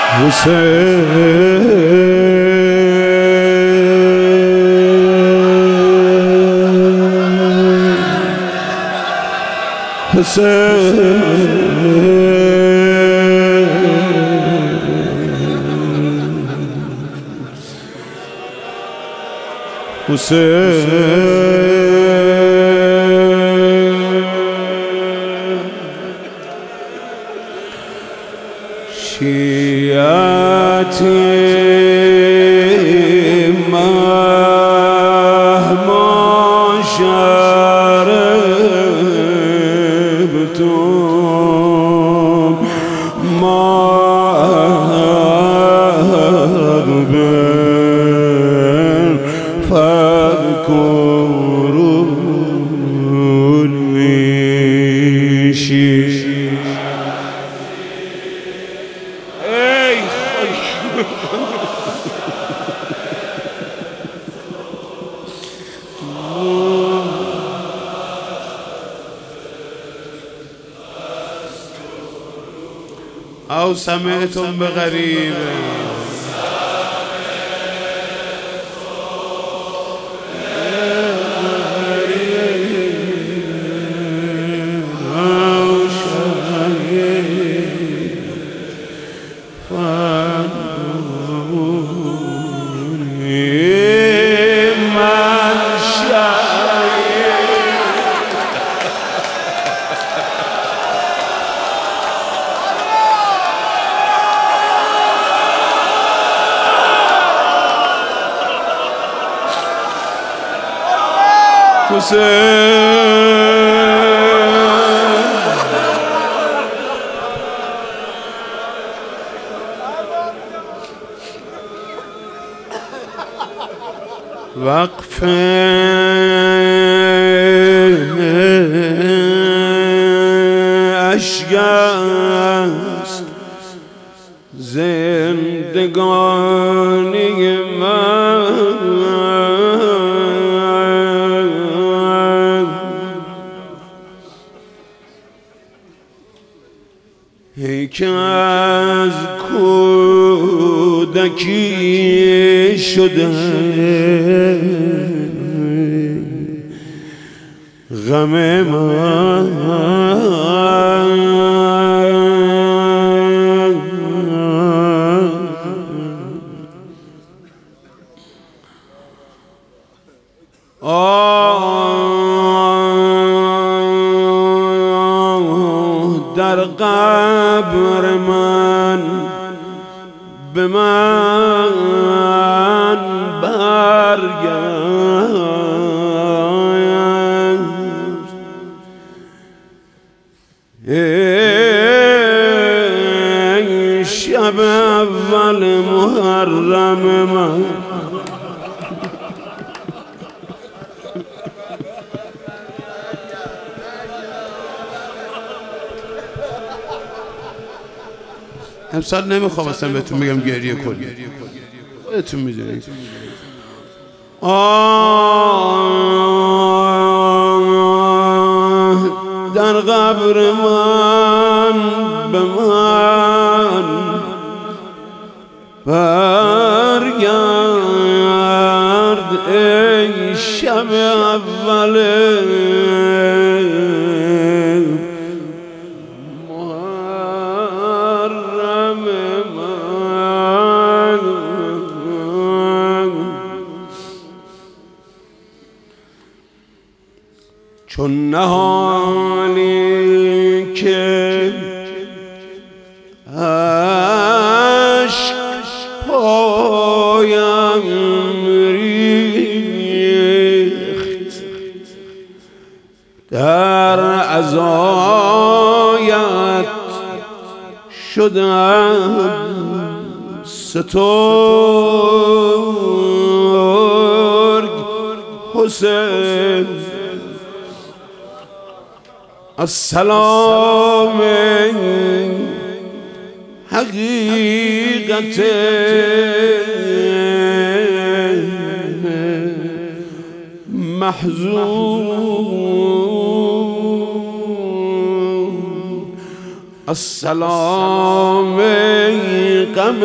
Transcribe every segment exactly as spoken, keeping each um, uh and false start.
حسین حسین شیعتی مهما شربتم مغبن فاذكروني شیعتی. أو سمعتم بغريب أو شهيد فانظروني من شهيد. وقف اشک است زندگانی من، ای که از کودکی شده غم من. در قبر من به من برگشت، ای شب اول محرم من. امسال نمیخوام اصلا بهتون بگم گریه کنید، خودتون میدونید. آه در قبر من به من برگرد، ای شب اول چون نهانی که عشق پایم ریخت، در عزایت شدم سترگ حسین. السلام حقیقت محزون، السلام ای غم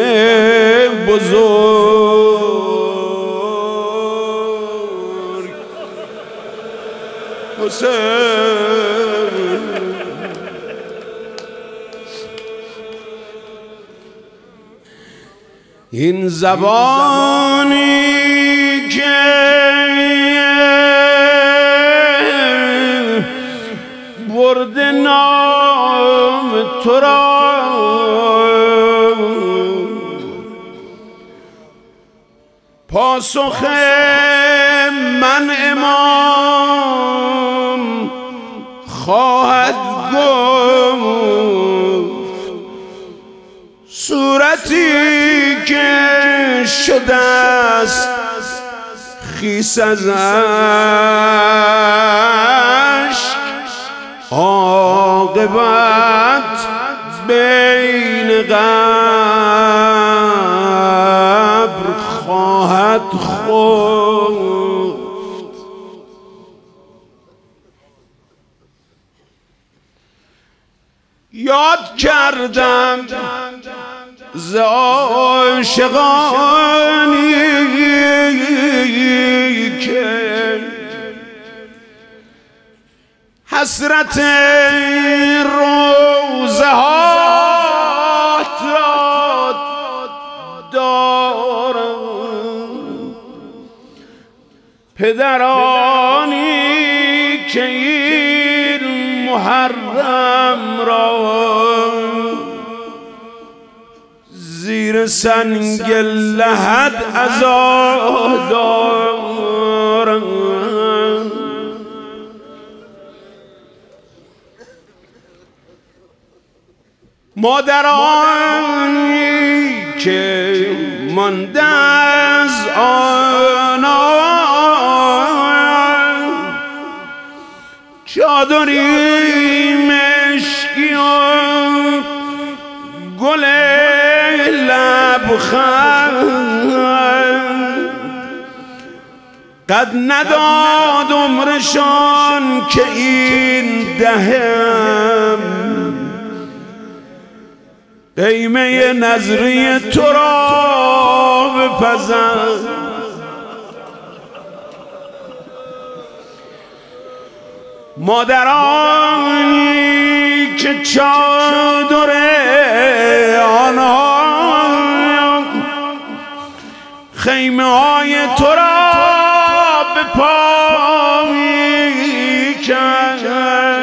بزرگ حسین. این زبانی که برد نام تو را پاسخ من امام خواهد گفت. صورتی که شده است خیس از اشک عاقبت بین قبر خواهد خفت. یاد کردم ز عاشقانی که حسرت روزه هات را دارم. پدرانی که این محرم را زیر سنگ لحد عزا دارم. مادرانی که مانده از آنان چادری مشکی و گل لبخند قد نداد عمرشان که این دهم قیمه نظری تو را بپزند. مادرانی که چادر آنها خیمه های تو را به پا می‌کشند.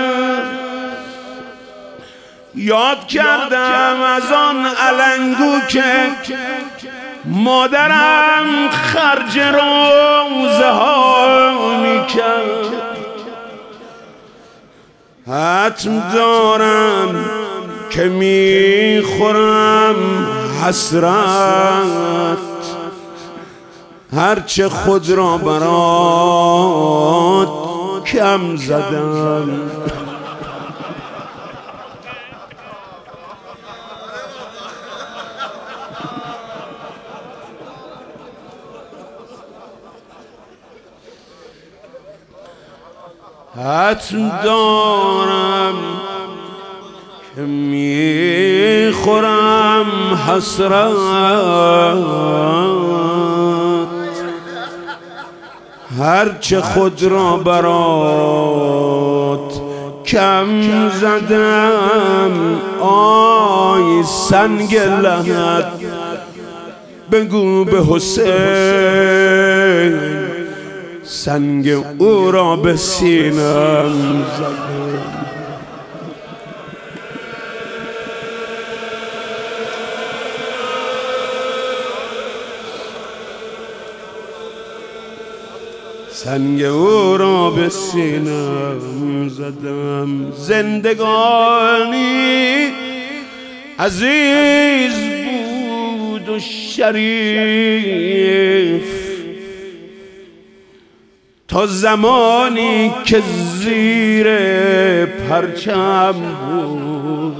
یاد کردم از آن علنگو که مادرم خرج روزه ها می‌کرد. حتم دارم که میخورم حسرت هرچه خود را برات کم زدم. حتم دارم که میخورم حسرت هرچه خود را برات کم زدم. آی سنگ لحد بگو به حسین سنگ او را به سینم زدم. سنگ او را به سینم زدم. زندگانی عزیز بود و شریف تا زمانی که زیر پرچم بود.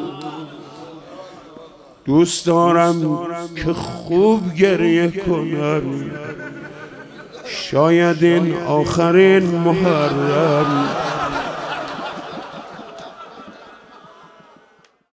دوست دارم که خوب گریه کنم شاید این آخرین محرم